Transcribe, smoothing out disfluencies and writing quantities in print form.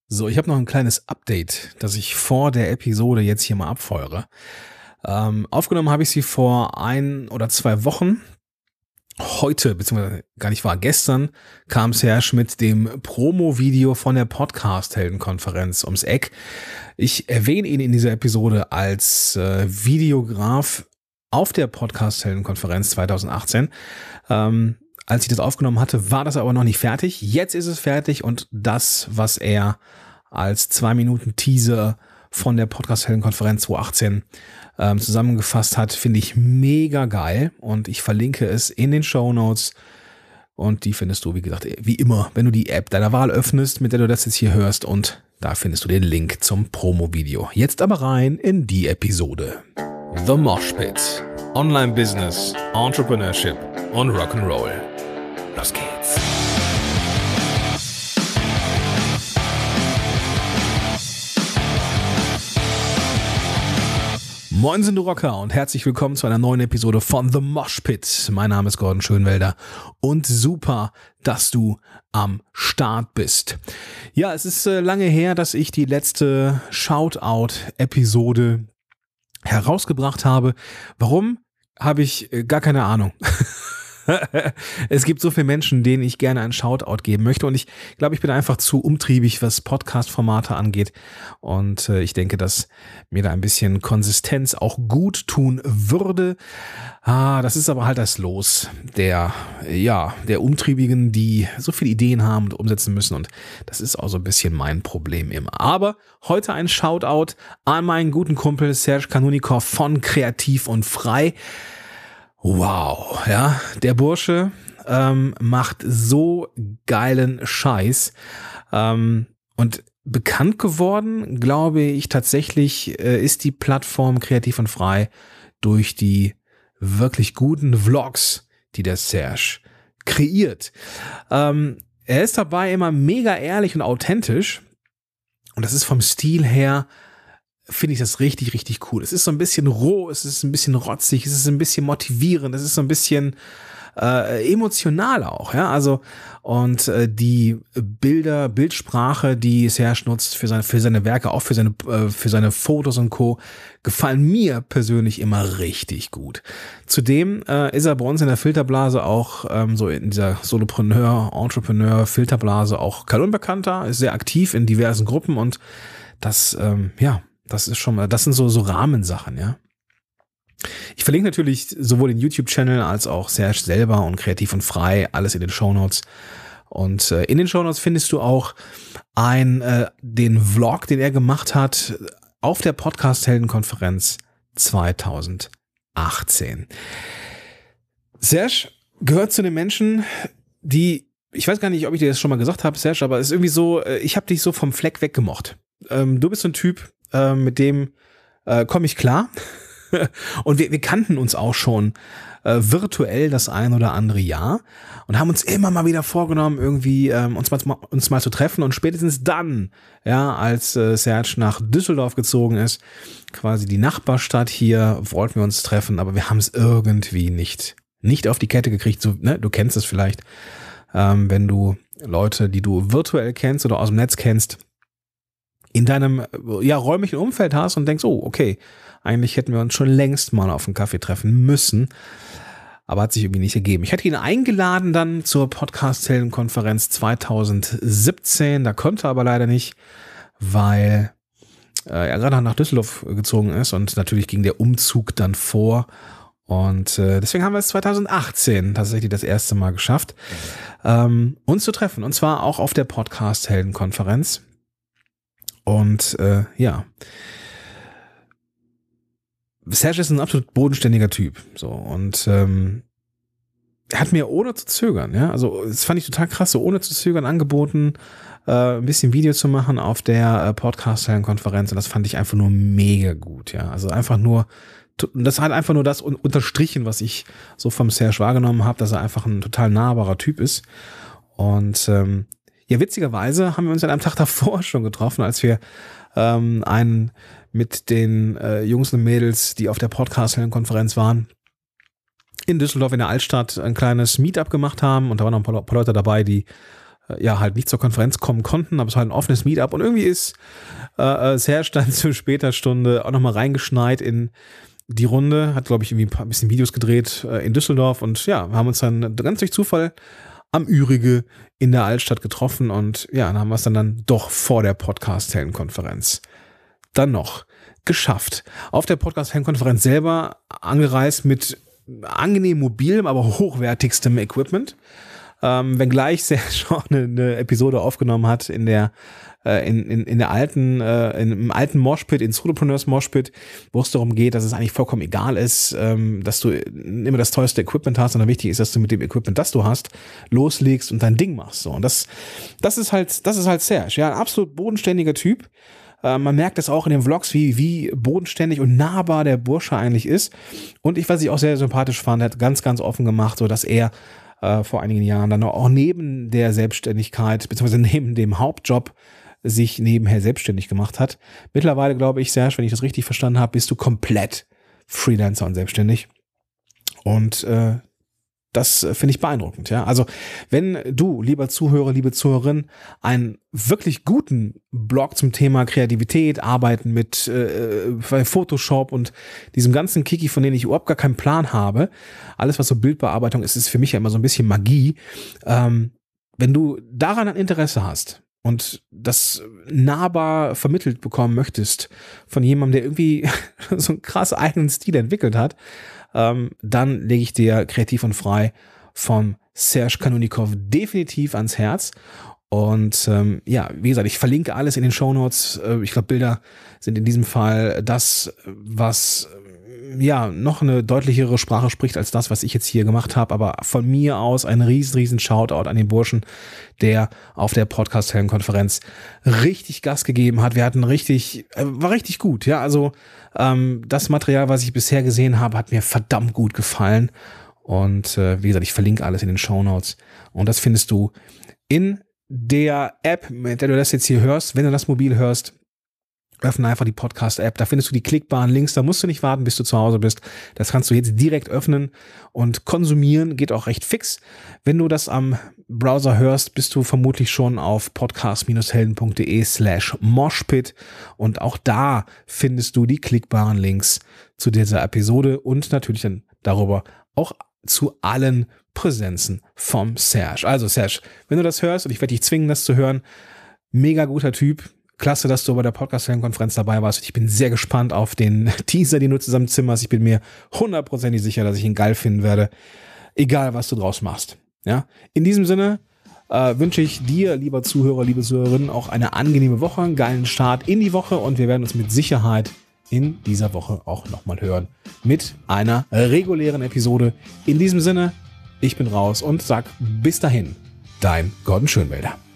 So, ich habe noch ein kleines Update, das ich vor der Episode jetzt hier mal abfeuere. Aufgenommen habe ich sie vor 1 oder 2 Wochen. Heute, beziehungsweise gar nicht wahr, gestern kam Serge mit dem Promo-Video von der Podcast-Helden-Konferenz ums Eck. Ich erwähne ihn in dieser Episode als Videograf auf der Podcast-Helden-Konferenz 2018. Als ich das aufgenommen hatte, war das aber noch nicht fertig. Jetzt ist es fertig und das, was er als 2 Minuten Teaser von der Podcast-Helden-Konferenz 2018 zusammengefasst hat, finde ich mega geil und ich verlinke es in den Shownotes und die findest du, wie gesagt, wie immer, wenn du die App deiner Wahl öffnest, mit der du das jetzt hier hörst, und da findest du den Link zum Promo-Video. Jetzt aber rein in die Episode. The Mosh Pit. Online Business, Entrepreneurship und Rock'n'Roll. Los geht's. Moinsen, du Rocker, und herzlich willkommen zu einer neuen Episode von The Mosh Pit. Mein Name ist Gordon Schönwelder und super, dass du am Start bist. Ja, es ist lange her, dass ich die letzte Shoutout-Episode herausgebracht habe. Warum? Habe ich gar keine Ahnung. Es gibt so viele Menschen, denen ich gerne einen Shoutout geben möchte, und ich glaube, ich bin einfach zu umtriebig, was Podcast-Formate angeht, und ich denke, dass mir da ein bisschen Konsistenz auch gut tun würde. Das ist aber halt das Los der Umtriebigen, die so viele Ideen haben und umsetzen müssen, und das ist auch so ein bisschen mein Problem immer. Aber heute ein Shoutout an meinen guten Kumpel Serge Kanunikow von Kreativ und Frei. Wow, ja, der Bursche macht so geilen Scheiß, und bekannt geworden, glaube ich, tatsächlich ist die Plattform Kreativ und Frei durch die wirklich guten Vlogs, die der Serge kreiert. Er ist dabei immer mega ehrlich und authentisch, und das ist vom Stil her, finde ich das richtig, richtig cool. Es ist so ein bisschen roh, es ist ein bisschen rotzig, es ist ein bisschen motivierend, es ist so ein bisschen emotional auch, ja, also, und die Bildsprache, die Serge nutzt für seine Werke, auch für seine Fotos und Co., gefallen mir persönlich immer richtig gut. Zudem ist er bei uns in der Filterblase auch so in dieser Solopreneur, Entrepreneur Filterblase auch kein Unbekannter, ist sehr aktiv in diversen Gruppen, und das, das ist schon mal, das sind so Rahmensachen, ja. Ich verlinke natürlich sowohl den YouTube-Channel als auch Serge selber und Kreativ und Frei, alles in den Shownotes. Und in den Shownotes findest du auch den Vlog, den er gemacht hat auf der Podcast-Helden-Konferenz 2018. Serge gehört zu den Menschen, die, ich weiß gar nicht, ob ich dir das schon mal gesagt habe, Serge, aber es ist irgendwie so, ich habe dich so vom Fleck weggemocht. Du bist so ein Typ, mit dem komme ich klar. Und wir kannten uns auch schon virtuell das ein oder andere Jahr und haben uns immer mal wieder vorgenommen, irgendwie uns mal zu treffen, und spätestens dann, ja, als Serge nach Düsseldorf gezogen ist, quasi die Nachbarstadt hier, wollten wir uns treffen, aber wir haben es irgendwie nicht auf die Kette gekriegt. So, ne? Du kennst es vielleicht, wenn du Leute, die du virtuell kennst oder aus dem Netz kennst, in deinem räumlichen Umfeld hast und denkst, oh, okay, eigentlich hätten wir uns schon längst mal auf einen Kaffee treffen müssen, aber hat sich irgendwie nicht ergeben. Ich hatte ihn eingeladen dann zur Podcast-Helden-Konferenz 2017, da konnte er aber leider nicht, weil er gerade nach Düsseldorf gezogen ist, und natürlich ging der Umzug dann vor, und deswegen haben wir es 2018 tatsächlich das erste Mal geschafft, uns zu treffen, und zwar auch auf der Podcast-Helden-Konferenz. Und Serge ist ein absolut bodenständiger Typ, so, und er hat mir ohne zu zögern, ja, also das fand ich total krass, so ohne zu zögern angeboten, ein bisschen Video zu machen auf der Podcast-Konferenz, und das fand ich einfach nur mega gut, ja, also einfach nur, das hat einfach nur das unterstrichen, was ich so vom Serge wahrgenommen habe, dass er einfach ein total nahbarer Typ ist. Und witzigerweise haben wir uns an einem Tag davor schon getroffen, als wir einen mit den Jungs und Mädels, die auf der Podcast-Konferenz waren, in Düsseldorf in der Altstadt ein kleines Meetup gemacht haben, und da waren noch ein paar Leute dabei, die halt nicht zur Konferenz kommen konnten, aber es war halt ein offenes Meetup und irgendwie ist Serge dann zu später Stunde auch nochmal reingeschneit in die Runde, hat, glaube ich, irgendwie ein bisschen Videos gedreht in Düsseldorf und ja, wir haben uns dann ganz durch Zufall am Ürige in der Altstadt getroffen und ja, dann haben wir es dann doch vor der Podcast-Helden-Konferenz dann noch geschafft. Auf der Podcast-Helden-Konferenz selber angereist mit angenehm mobilem, aber hochwertigstem Equipment. Wenngleich Serge auch eine Episode aufgenommen hat in der im alten Moshpit, in Solopreneurs Moshpit, wo es darum geht, dass es eigentlich vollkommen egal ist, dass du immer das teuerste Equipment hast, sondern wichtig ist, dass du mit dem Equipment, das du hast, loslegst und dein Ding machst. So. Und das ist halt Serge, ja, ein absolut bodenständiger Typ. Man merkt das auch in den Vlogs, wie bodenständig und nahbar der Bursche eigentlich ist. Und was ich auch sehr sympathisch fand, hat ganz, ganz offen gemacht, so dass er vor einigen Jahren dann auch neben der Selbstständigkeit, beziehungsweise neben dem Hauptjob, sich nebenher selbstständig gemacht hat. Mittlerweile, glaube ich, Serge, wenn ich das richtig verstanden habe, bist du komplett Freelancer und selbstständig. Und das finde ich beeindruckend. Ja? Also wenn du, lieber Zuhörer, liebe Zuhörerin, einen wirklich guten Blog zum Thema Kreativität, Arbeiten mit Photoshop und diesem ganzen Kiki, von dem ich überhaupt gar keinen Plan habe, alles, was so Bildbearbeitung ist, ist für mich ja immer so ein bisschen Magie. Wenn du daran ein Interesse hast, und das nahbar vermittelt bekommen möchtest von jemandem, der irgendwie so einen krass eigenen Stil entwickelt hat, dann lege ich dir Kreativ und Frei vom Serge Kanonikov definitiv ans Herz. Und wie gesagt, ich verlinke alles in den Shownotes. Ich glaube, Bilder sind in diesem Fall das, was noch eine deutlichere Sprache spricht als das, was ich jetzt hier gemacht habe. Aber von mir aus ein riesen Shoutout an den Burschen, der auf der Podcast-Helden-Konferenz richtig Gas gegeben hat. Wir hatten war richtig gut. Ja, also das Material, was ich bisher gesehen habe, hat mir verdammt gut gefallen. Und wie gesagt, ich verlinke alles in den Shownotes. Und das findest du in der App, mit der du das jetzt hier hörst. Wenn du das mobil hörst, öffne einfach die Podcast-App, da findest du die klickbaren Links, da musst du nicht warten, bis du zu Hause bist. Das kannst du jetzt direkt öffnen und konsumieren, geht auch recht fix. Wenn du das am Browser hörst, bist du vermutlich schon auf podcast-helden.de/moshpit und auch da findest du die klickbaren Links zu dieser Episode und natürlich dann darüber auch zu allen Präsenzen vom Serge. Also Serge, wenn du das hörst und ich werde dich zwingen, das zu hören, mega guter Typ. Klasse, dass du bei der Podcast-Konferenz dabei warst. Ich bin sehr gespannt auf den Teaser, den du zusammen zimmerst. Ich bin mir 100% sicher, dass ich ihn geil finden werde. Egal, was du draus machst. Ja? In diesem Sinne wünsche ich dir, lieber Zuhörer, liebe Zuhörerin, auch eine angenehme Woche, einen geilen Start in die Woche und wir werden uns mit Sicherheit in dieser Woche auch nochmal hören mit einer regulären Episode. In diesem Sinne, ich bin raus und sag bis dahin, dein Gordon Schönwelder.